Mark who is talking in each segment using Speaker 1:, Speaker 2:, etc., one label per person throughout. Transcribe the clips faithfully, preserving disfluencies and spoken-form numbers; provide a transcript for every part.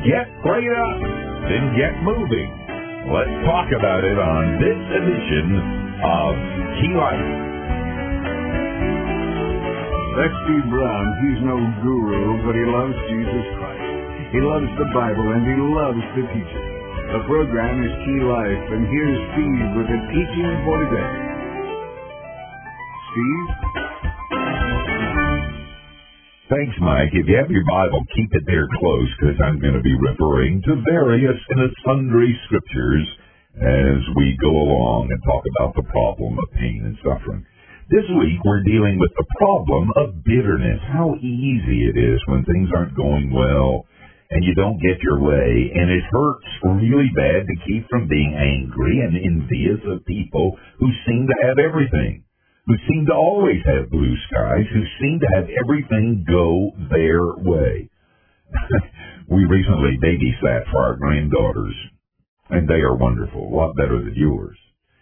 Speaker 1: get prayed up, then get moving. Let's talk about it on this edition of Key Life.
Speaker 2: That's Steve Brown. He's no guru, but he loves Jesus Christ. He loves the Bible, and he loves to teach it. The program is Key Life, and here's Steve with the teaching for today. Steve?
Speaker 1: Thanks, Mike. If you have your Bible, keep it there close, because I'm going to be referring to various and sundry scriptures as we go along and talk about the problem of pain and suffering. This week, we're dealing with the problem of bitterness, how easy it is when things aren't going well and you don't get your way, and it hurts really bad to keep from being angry and envious of people who seem to have everything, who seem to always have blue skies, who seem to have everything go their way. We recently babysat for our granddaughters, and they are wonderful, a lot better than yours.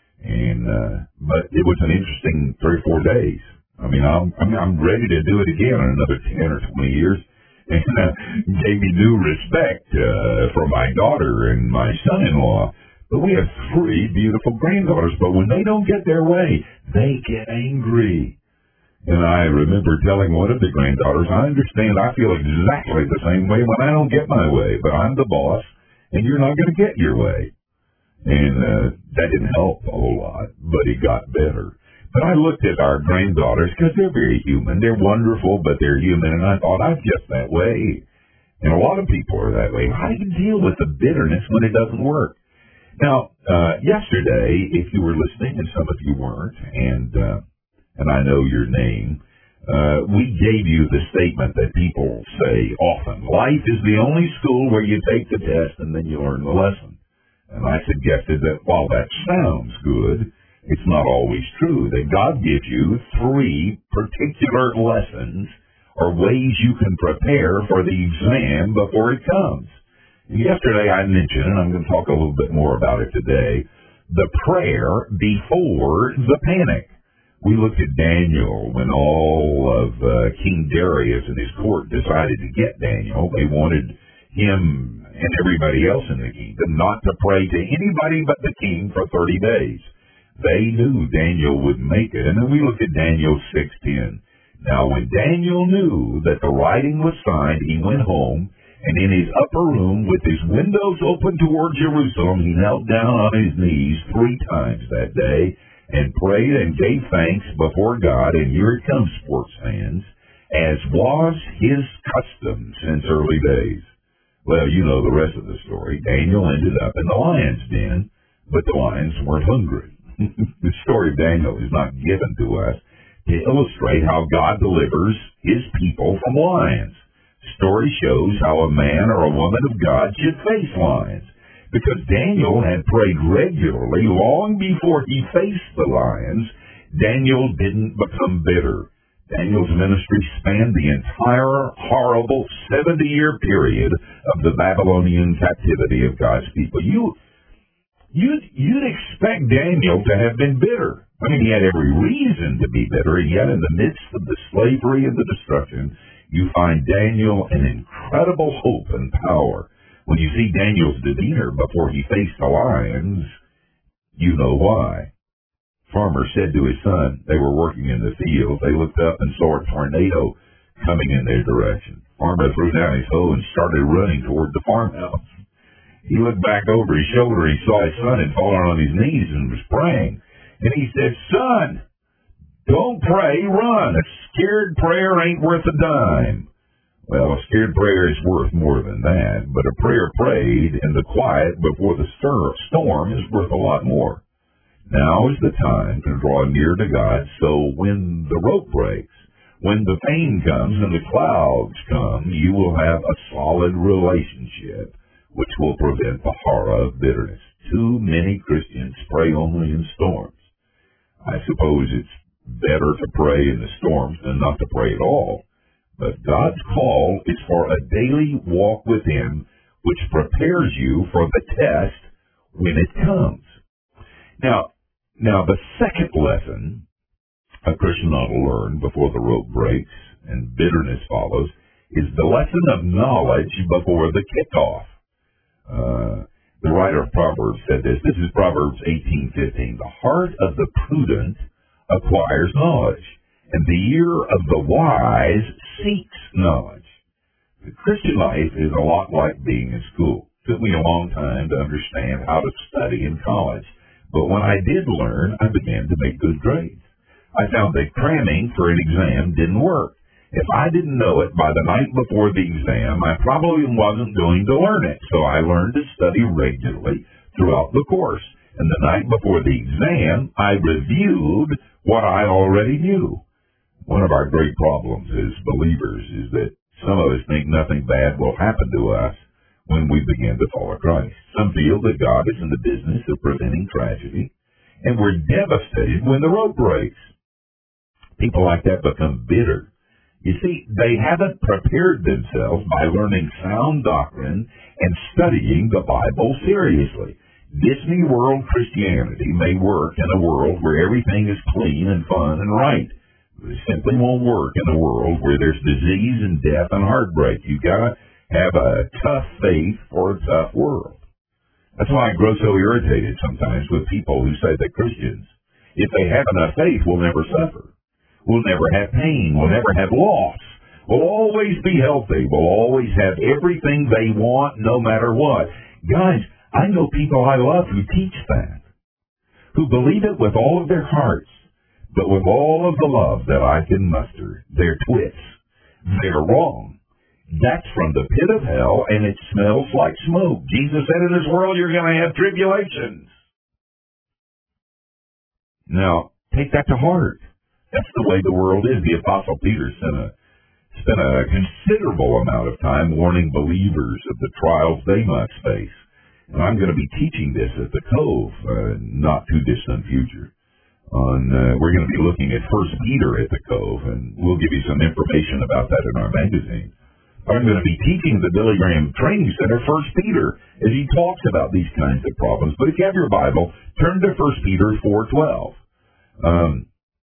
Speaker 1: And uh, but it was an interesting three or four days. I mean, I'm I'm, I'm ready to do it again in another ten or twenty years, and uh, gave me due respect uh, for my daughter and my son-in-law. But we have three beautiful granddaughters. But when they don't get their way, they get angry. And I remember telling one of the granddaughters, "I understand. I feel exactly the same way when I don't get my way. But I'm the boss, and you're not going to get your way." And uh, that didn't help a whole lot, but it got better. But I looked at our granddaughters, because they're very human. They're wonderful, but they're human, and I thought, I'm just that way. And a lot of people are that way. How do you deal with the bitterness when it doesn't work? Now, uh, yesterday, if you were listening, and some of you weren't, and uh, and I know your name, uh, we gave you the statement that people say often, life is the only school where you take the test and then you learn the lesson. And I suggested that while that sounds good, it's not always true, that God gives you three particular lessons or ways you can prepare for the exam before it comes. Yesterday I mentioned, and I'm going to talk a little bit more about it today, the prayer before the panic. We looked at Daniel when all of uh, King Darius and his court decided to get Daniel. They wanted him and everybody else in the kingdom not to pray to anybody but the king for thirty days. They knew Daniel would make it. And then we looked at Daniel six ten. Now, when Daniel knew that the writing was signed, he went home, and in his upper room, with his windows open toward Jerusalem, he knelt down on his knees three times that day and prayed and gave thanks before God. And here it comes, sports fans, as was his custom since early days. Well, you know the rest of the story. Daniel ended up in the lion's den, but the lions weren't hungry. The story of Daniel is not given to us to illustrate how God delivers his people from lions. The story shows how a man or a woman of God should face lions, because Daniel had prayed regularly long before he faced the lions. Daniel didn't become bitter. Daniel's ministry spanned the entire horrible seventy-year period of the Babylonian captivity of God's people. You, you'd, you'd expect Daniel to have been bitter. I mean, he had every reason to be bitter, and yet in the midst of the slavery and the destruction, you find Daniel an incredible hope and power. When you see Daniel's demeanor before he faced the lions, you know why. Farmer said to his son, they were working in the field, they looked up and saw a tornado coming in their direction. Farmer threw down his hoe and started running toward the farmhouse. He looked back over his shoulder, he saw his son had fallen on his knees and was praying. And he said, son, don't pray, run. A scared prayer ain't worth a dime. Well, a scared prayer is worth more than that, but a prayer prayed in the quiet before the storm is worth a lot more. Now is the time to draw near to God, so when the rope breaks, when the pain comes and the clouds come, you will have a solid relationship which will prevent the horror of bitterness. Too many Christians pray only in storms. I suppose it's better to pray in the storms than not to pray at all. But God's call is for a daily walk with Him, which prepares you for the test when it comes. Now, now the second lesson a Christian ought to learn before the rope breaks and bitterness follows is the lesson of knowledge before the kickoff. Uh, the writer of Proverbs said this. This is Proverbs eighteen fifteen. The heart of the prudent acquires knowledge, and the ear of the wise seeks knowledge. The Christian life is a lot like being in school. It took me a long time to understand how to study in college, but when I did learn, I began to make good grades. I found that cramming for an exam didn't work. If I didn't know it by the night before the exam, I probably wasn't going to learn it, so I learned to study regularly throughout the course. And the night before the exam, I reviewed what I already knew. One of our great problems as believers is that some of us think nothing bad will happen to us when we begin to follow Christ. Some feel that God is in the business of preventing tragedy, and we're devastated when the road breaks. People like that become bitter. You see, they haven't prepared themselves by learning sound doctrine and studying the Bible seriously. Disney World Christianity may work in a world where everything is clean and fun and right. It simply won't work in a world where there's disease and death and heartbreak. You've got to have a tough faith for a tough world. That's why I grow so irritated sometimes with people who say that Christians, if they have enough faith, will never suffer. We'll never have pain. We'll never have loss. We'll always be healthy. We'll always have everything they want no matter what. Guys, I know people I love who teach that, who believe it with all of their hearts. But with all of the love that I can muster, they're twits. They're wrong. That's from the pit of hell, and it smells like smoke. Jesus said in this world you're going to have tribulations. Now, take that to heart. That's the way the world is. The Apostle Peter spent a, spent a considerable amount of time warning believers of the trials they must face. And I'm going to be teaching this at the Cove, uh, not too distant future. On uh, we're going to be looking at First Peter at the Cove, and we'll give you some information about that in our magazine. I'm going to be teaching the Billy Graham Training Center First Peter as he talks about these kinds of problems. But if you have your Bible, turn to First Peter four twelve. Um,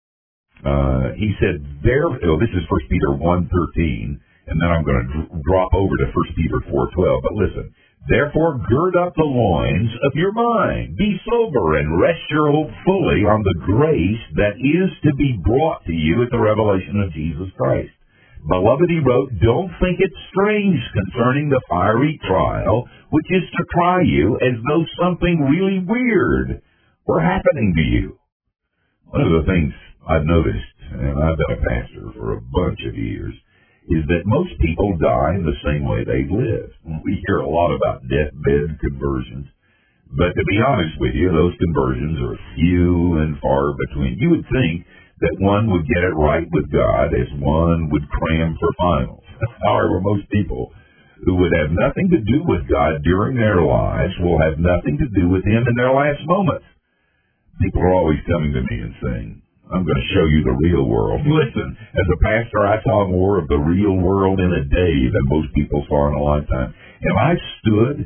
Speaker 1: uh, he said there. Oh, this is First Peter one thirteen, and then I'm going to dr- drop over to First Peter four twelve. But listen. Therefore, gird up the loins of your mind. Be sober and rest your hope fully on the grace that is to be brought to you at the revelation of Jesus Christ. Beloved, he wrote, don't think it strange concerning the fiery trial, which is to try you as though something really weird were happening to you. One of the things I've noticed, and I've been a pastor for a bunch of years, is that most people die in the same way they live. We hear a lot about deathbed conversions, but to be honest with you, those conversions are few and far between. You would think that one would get it right with God as one would cram for finals. However, most people who would have nothing to do with God during their lives will have nothing to do with Him in their last moments. People are always coming to me and saying, I'm going to show you the real world. Listen, as a pastor, I saw more of the real world in a day than most people saw in a lifetime. And I've stood,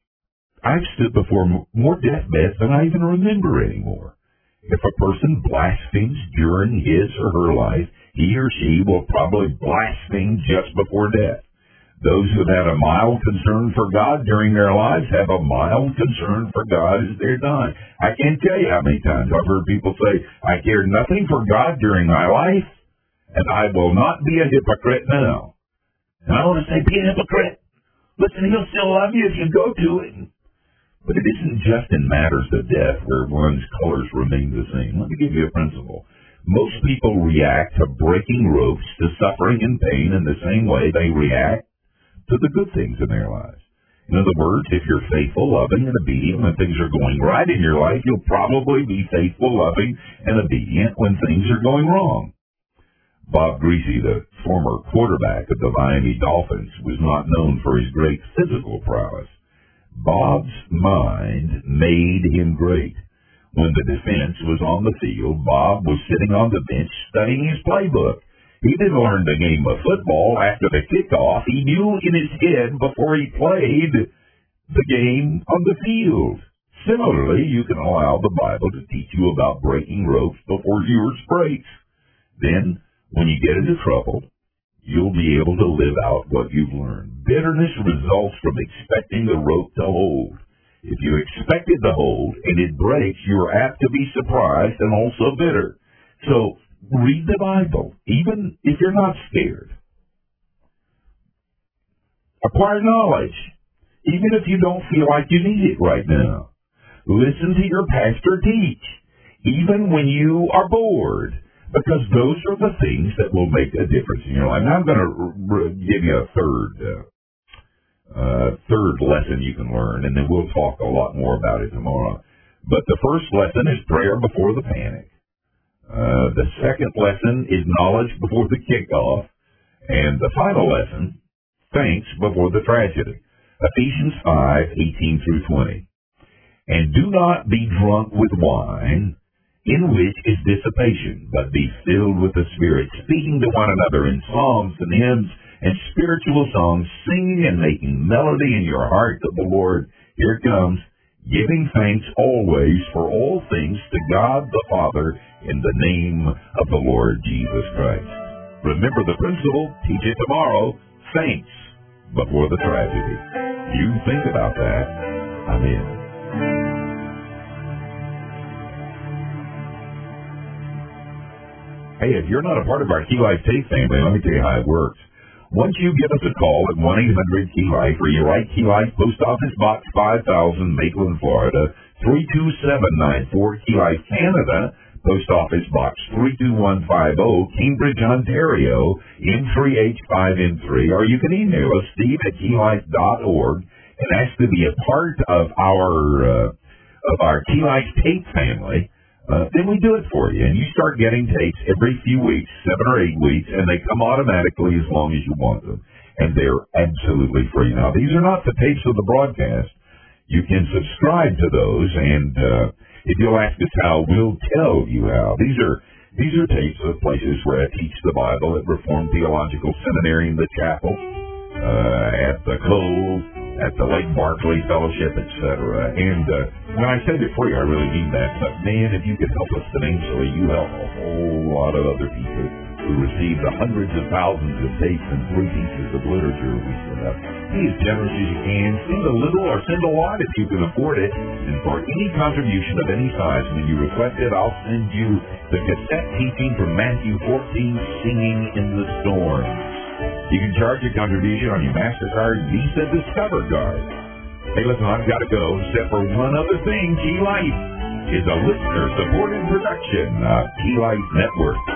Speaker 1: I've stood before more deathbeds than I even remember anymore. If a person blasphemes during his or her life, he or she will probably blaspheme just before death. Those who have had a mild concern for God during their lives have a mild concern for God as they're dying. I can't tell you how many times I've heard people say, I cared nothing for God during my life, and I will not be a hypocrite now. And I want to say, be a hypocrite. Listen, He'll still love you if you go to it. But it isn't just in matters of death where one's colors remain the same. Let me give you a principle. Most people react to breaking ropes, to suffering and pain in the same way they react to the good things in their lives. In other words, if you're faithful, loving, and obedient when things are going right in your life, you'll probably be faithful, loving, and obedient when things are going wrong. Bob Greasy, the former quarterback of the Miami Dolphins, was not known for his great physical prowess. Bob's mind made him great. When the defense was on the field, Bob was sitting on the bench studying his playbook. He didn't learn the game of football after the kickoff. He knew in his head before he played the game on the field. Similarly, you can allow the Bible to teach you about breaking ropes before yours breaks. Then, when you get into trouble, you'll be able to live out what you've learned. Bitterness results from expecting the rope to hold. If you expect it to hold and it breaks, you're apt to be surprised and also bitter. So read the Bible, even if you're not scared. Acquire knowledge, even if you don't feel like you need it right now. Listen to your pastor teach, even when you are bored, because those are the things that will make a difference in your life. Now I'm going to r- r- give you a third uh, uh, third lesson you can learn, and then we'll talk a lot more about it tomorrow. But the first lesson is prayer before the panic. Uh, the second lesson is knowledge before the kickoff. And the final lesson, thanks before the tragedy. Ephesians five, eighteen through twenty. And do not be drunk with wine, in which is dissipation, but be filled with the Spirit, speaking to one another in psalms and hymns and spiritual songs, singing and making melody in your heart to the Lord. Here it comes, giving thanks always for all things to God the Father in the name of the Lord Jesus Christ. Remember the principle, teach it tomorrow, thanks before the tragedy. You think about that, I'm in. Hey, if you're not a part of our Key Life Tape family, let me tell you how it works. Once you give us a call at one eight hundred Key Life, or you write Key Life, Post Office Box five thousand, Maitland, Florida, three two seven nine four, Key Life, Canada, Post Office Box three two one five zero, Cambridge, Ontario, M three H five N three, or you can email us, Steve at key life dot org, and ask to be a part of our uh, of our Key Life Tape family. Uh, then we do it for you, and you start getting tapes every few weeks, seven or eight weeks, and they come automatically as long as you want them, and they're absolutely free. Now, these are not the tapes of the broadcast. You can subscribe to those, and uh, if you'll ask us how, we'll tell you how. These are these are tapes of places where I teach the Bible at Reformed Theological Seminary in the chapel, uh, at the Cove, at the Lake Barkley Fellowship, et cetera. And uh, when I say they're free, I really mean that. But man, if you could help us financially, you help a whole lot of other people who receive the hundreds of thousands of tapes and three pieces of literature we send up. Be as generous as you can. Send a little or send a lot if you can afford it. And for any contribution of any size, when you request it, I'll send you the cassette teaching from Matthew fourteen, Singing in the Storm. You can charge your contribution on your MasterCard, Visa, Discover card. Hey, listen, I've got to go, except for one other thing. Key Life is a listener-supported production of Key Life Network.